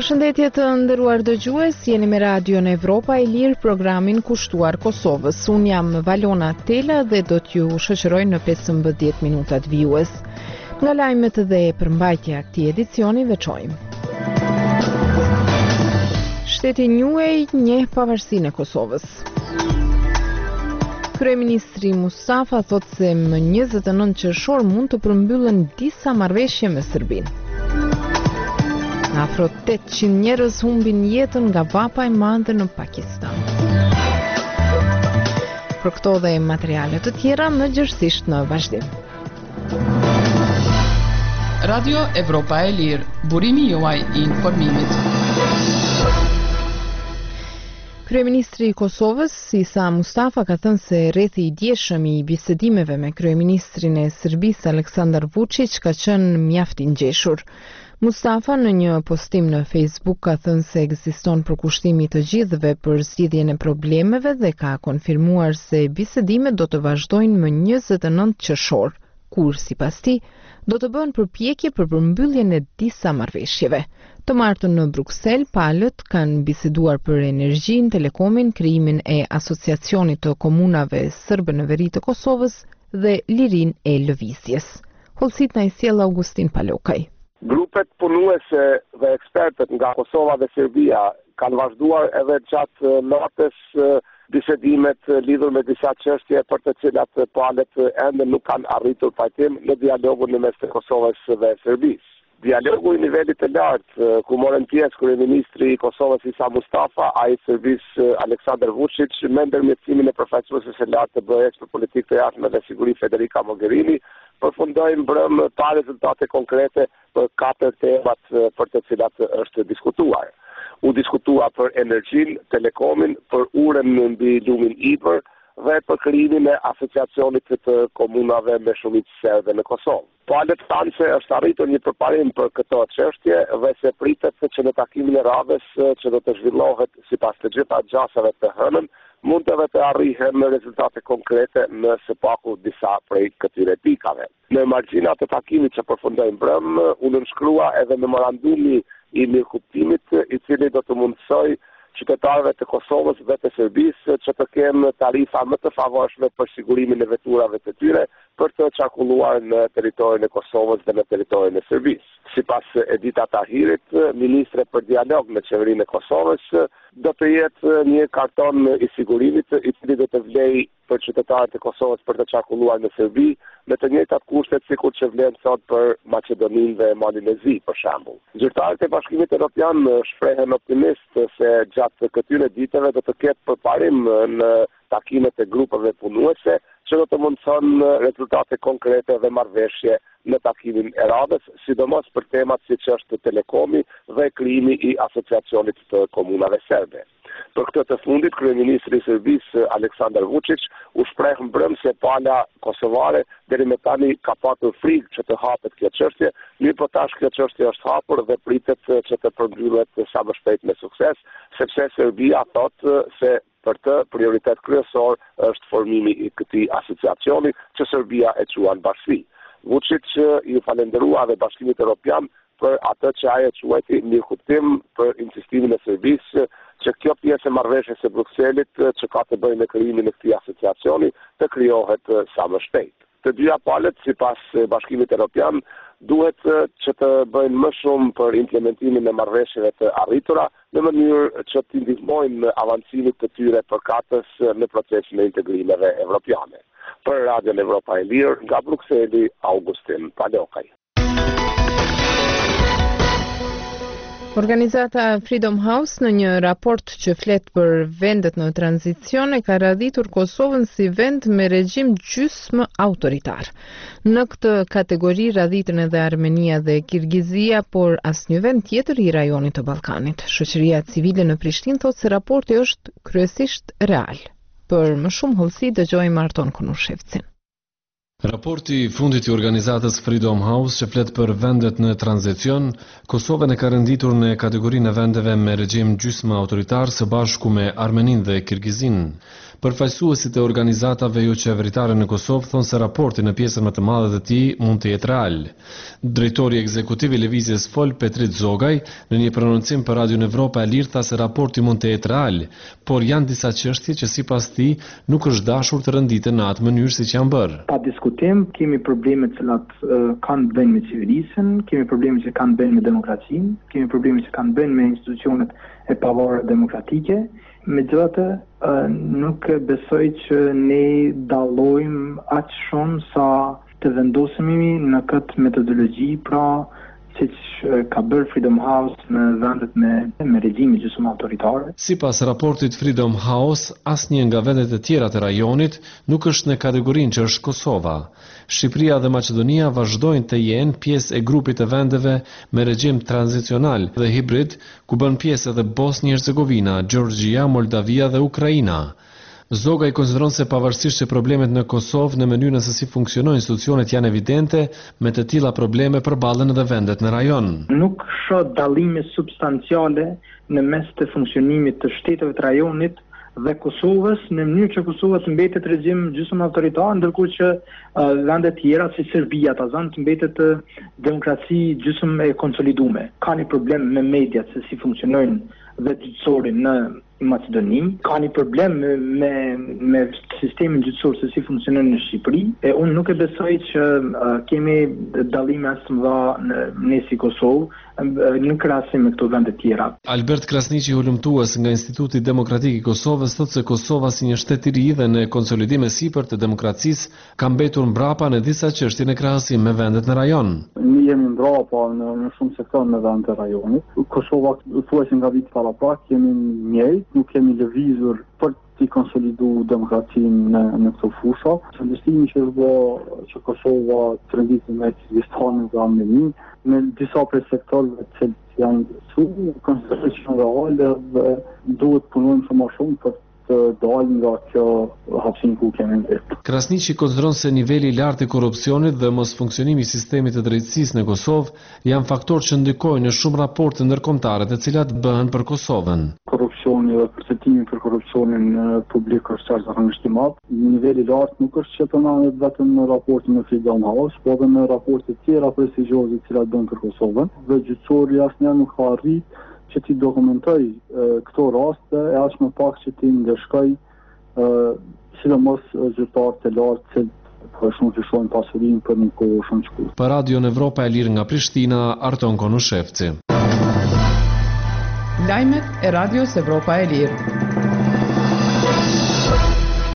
Përshëndetje të nderuar dëgjues, jeni me Radion Evropa e Lirë, programin kushtuar Kosovës. Unë jam Valona Tela dhe do t'ju shoqëroj në 15 minutat vijues. Nga lajmet dhe përmbajtja e këtij edicioni veçojmë. Shteti njuej njeh pavarësinë e Kosovës. Kryeministri Mustafa thot se më 29 qershor mund të përmbyllen disa marrëveshje me Serbinë. Afro 800 njerëz humbin jetën nga vapa e madhe në Pakistan. Për këto dhe materiale të tjera më gjërësisht në vazhdim. Radio Evropa e Lirë, burimi juaj I informimit. Kryeministri I Kosovës, Isa Mustafa, ka thënë se rrethi I djeshëm I bisedimeve me kryeministrin e Serbisë Aleksandar Vučić ka qenë mjaft I ngjeshur. Mustafa në një postim në Facebook ka thënë se ekziston përkushtimi të gjithëve për zgjidhjen e problemeve dhe ka konfirmuar se bisedimet do të vazhdojnë më 29 qershor, kur sipas tij do të bëhen përpjekje për përmbylljen e disa marrëveshjeve. Të martën në Bruksel, palët kanë biseduar për energjinë, telekomin, krijimin e asociacionit të komunave serbe në veri të Kosovës dhe lirinë e lëvizjes. Hollësit na I sjell Augustin Palokaj. Grupet punuese dhe ekspertët nga Kosova dhe Serbia kanë vazhduar edhe gjatë natës bisedimet lidhur me disa çështje për të cilat palët ende nuk kanë arritur pajtim në dialogun në mes të Kosovës dhe Serbisë. Dialogu I nivelit të lartë, ku morën pjesë kryeministri I Kosovës Isa Mustafa, ai I Serbisë Aleksandar Vučić, me ndërmjetësimin e përfaqësueses së lartë të BE-s për politikë të jashtme dhe siguri Federica Mogherini, përfundoi mbrëm pa rezultate konkrete për 4 temat për të cilat është diskutuar. U diskutua për energjinë, telekomin, për urën mbi lumin Ibër dhe për krijimin e asociacionit të komunave me shumicë serbe në Kosovë. Palët thanë se është arritur një përparim për këto çështje dhe se pritet që në takimin e radhës që do të zhvillohet sipas të gjitha gjasave të hënën, mund të arrihen rezultate konkrete në së paku disa prej këtyre pikave. Në margjina të takimit që përfundoi mbrëm, u nënshkrua edhe memorandumi I mirëkuptimit I cili do të mundsoj qytetarëve të Kosovës dhe të Serbisë që të kenë tarifa më të favorshme për sigurimin e veturave të tyre për të qarkulluar në territorin e Kosovës dhe në territorin e Serbisë. Sipas Edita Tahirit, ministre për dialog në qeverinë e Kosovës, do të jetë një karton I sigurimit I cili do të vlejë për qytetarët e Kosovës për të qarkulluar në Serbi me të njëjtat kushtet sikur që vlen sot për Maqedoninë dhe Malinezi, për shembull. Zyrtarët e Bashkimit Evropian shprehen optimist se gjatë këtyre ditëve do të ketë përparim në takimet e grupeve punuese që do të mundson rezultate konkrete dhe marrëveshje në takimin e radhës, sidomos për temat siç është telekomi dhe krijimi I asociacionit të komunave serbe. Për këtë të fundit, kryeministri I Serbisë Aleksandar Vučić u shpreh mbrëm se pala kosovare deri më tani ka patur frikë që të hapet kjo çështje, mirë po tash kjo çështje është hapur dhe pritet që të përmbyllet sa më shpejt me sukses, sepse Serbia thotë se për të prioritet kryesor është formimi I këtij asociacioni që Serbia e quan bashkësi. Vučić I falenderua dhe Bashkimit Evropian për atë që ai e quajti mirëkuptim për insistimin e Serbisë që kjo pjesë e marrëveshjes së Brukselit që ka të bëjë me krijimin e këtij asociacioni të krijohet sa më shpejt. Të dyja palët, sipas Bashkimit Evropian, duhet që të bëjnë më shumë për implementimin e marrëveshjeve të arritura në mënyrë që të ndihmojnë avancimit të tyre përkatës në procesin e integrimeve evropiane. Për Radion Evropa e Lirë, nga Brukseli, Augustin Palokaj. Organizata Freedom House në një raport që flet për vendet në tranzicion e ka radhitur Kosovën si vend me regjim gjysmë autoritar. Në këtë kategori radhitën edhe Armenia dhe Kirgizia, por asnjë vend tjetër I rajonit të Ballkanit. Shoqëria civile në Prishtinë thotë se raporti është kryesisht real. Për më shumë hollësi dëgjojmë Arton Konushevcin. Raporti I fundit I organizatës Freedom House që flet për vendet në tranzicion, Kosovën e ka renditur në kategorinë e vendeve me regjim gjysmë autoritar së bashku me Armeninë dhe Kirgizinë. Përfaqësuesit e organizatave jo qeveritare në Kosovë thonë se raporti në pjesën më të madhe të tij mund të jetë real. Drejtori ekzekutiv i Lëvizjes Fol, Petrit Zogaj, në një prononcim për Radion Evropa e Lirë tha se raporti mund të jetë real, por janë disa çështje që sipas tij nuk është dashur të rënditen në atë mënyrë siç janë bërë. Pa diskutim, kemi probleme të cilat kanë të bëjnë me civilisën, kemi probleme që kanë të bëjnë me demokracinë, kemi probleme që kanë të bëjnë me institucionet e pavarura demokratike. Megjithatë, nuk besoj që ne dallojmë aq shumë sa të vendosemi në këtë metodologji, pra siç ka bërë Freedom House në vendet me regjime gjysmë autoritare. Sipas raportit Freedom House, asnjë nga vendet e tjera të rajonit nuk është në kategorinë që është Kosova. Shqipëria dhe Maqedonia vazhdojnë të jenë pjesë e grupit të vendeve me regjim tranzicional dhe hibrid, ku bën pjesë edhe Bosnjë-Hercegovina, Gjeorgjia, Moldavia dhe Ukraina. Zoga i konsideron se pavarësisht që problemet në Kosovë në mënyrën se si funksionojnë institucionet janë evidente, me të tilla probleme përballen edhe vendet në rajon. Nuk shoh dallime substanciale në mes të funksionimit të shteteve të rajonit dhe Kosovës, në mënyrë që Kosova të mbetet regjim gjysmë autoritar, ndërkohë që vende tjera si Serbia të mbetet demokraci gjysmë e konsoliduar. Ka një problem me mediat se si funksionojnë dhe gjyqësori në Macedoni, ka një problem me sistemin gjyqësor se si funksionon në Shqipëri, e unë nuk e besoj që kemi dallime as të mëdha ne si Kosovë në krahasim me këto vende tjera. Albert Krasniqi, hulumtues nga Instituti Demokratik i Kosovës, thotë se Kosova si një shtet i ri dhe në konsolidim e sipër të demokracisë ka mbetur mbrapa në disa çështje në krahasim me vendet në rajon. Ne jemi mbrapa në shumë sektor në vendet e rajonit. Kosova thuajse nga vit paraprak jemi njëjtë, nuk kemi lëvizur për të konsoliduar demokracinë në këto fusha. Çndërtimi që është bërë që Kosova të renditet me Kyrgyzstanin dhe Armeninë në disa prej sektorëve që janë shumë konsiderojnë reale dhe duhet punojmë shumë më shumë për të dalë nga kjo hapësinë ku kemi vetë. Krasniqi konsideron se niveli i lartë i korrupsionit dhe mos funksionimi i sistemit të drejtësisë në Kosovë janë faktorë që ndikojnë në shumë raporte ndërkombëtare të cilat bëhen për Kosovën. Korrupsioni dhe përcetimi për korrupsionin publik është zakonisht i madh. Niveli i lartë nuk është çetonanet vetëm në raportin me Freedom House, por edhe në raporte tjera prestigjioze të cilat bëhen për Kosovën. Dhe gjyqësori asnjëherë nuk ka arritur që ti dokumentoj këto raste e aq më pak që ti ndeshkoj sidomos zyrtarët e lartë që shumë të shohin pasurinë për një kohë shumë të shkurtër. Për Radion Evropa e Lirë nga Prishtina, Arton Konushevci. Lajmet e Radios Evropa e Lirë.